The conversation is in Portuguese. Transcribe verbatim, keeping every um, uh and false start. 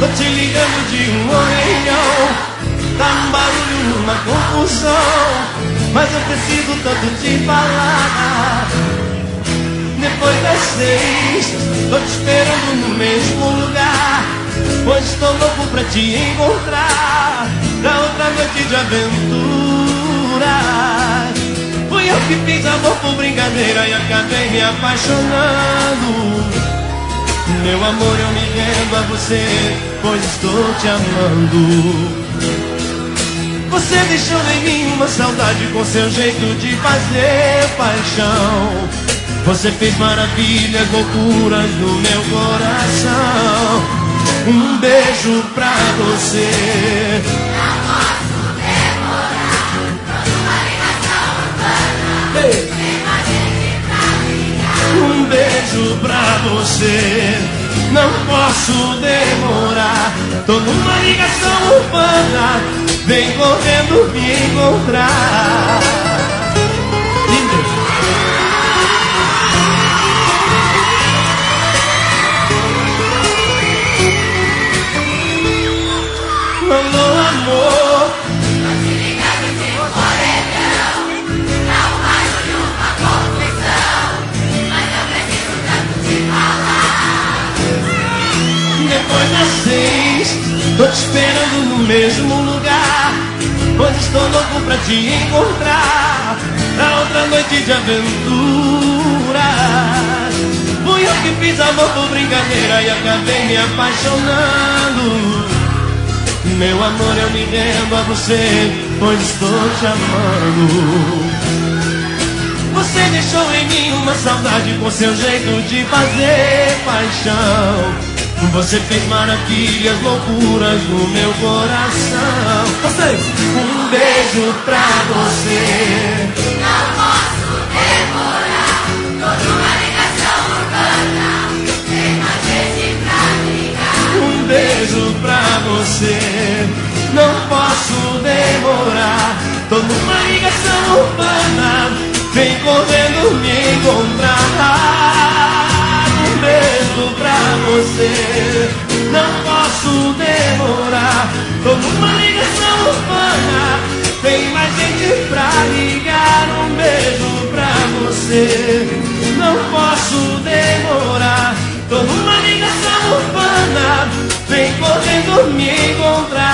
tô te ligando de um orelhão. Tá um barulho, uma confusão, mas eu preciso tanto te falar. Depois das seis, tô te esperando no mesmo lugar, pois estou louco pra te encontrar, pra outra noite de aventura. Fui eu que fiz amor por brincadeira e acabei me apaixonando. Meu amor, eu me rendo a você, pois estou te amando. Você deixou em mim uma saudade com seu jeito de fazer paixão. Você fez maravilhas, loucuras no meu coração. Um beijo pra você. Não posso demorar, toda uma ligação urbana. Hey. Tem mais gente pra ligar. Um beijo pra você. Não posso demorar, tô numa ligação urbana. Vem correndo me encontrar. Lindo. Alô, amor. Tô te ligando de um orelhão. Dá um barulho, uma confusão, mas eu preciso tanto te falar. Depois das seis, tô te esperando no mesmo lugar, pois estou louco pra te encontrar, pra outra noite de aventura. Fui eu que fiz amor por brincadeira e acabei me apaixonando. Meu amor, eu me rendo a você, pois estou te amando. Você deixou em mim uma saudade com seu jeito de fazer paixão. Você fez maravilhas, loucuras no meu coração. Vocês, um beijo pra você. Não posso demorar, toda uma ligação urbana. Tem mais gente pra ligar. Um beijo pra você. Não posso demorar, tô numa ligação urbana. Vem correndo me encontrar. Um beijo pra você. Não posso demorar, tô numa ligação urbana. Tem mais gente pra ligar. Um beijo pra você. Não posso demorar, tô numa ligação urbana. Vem correndo me encontrar.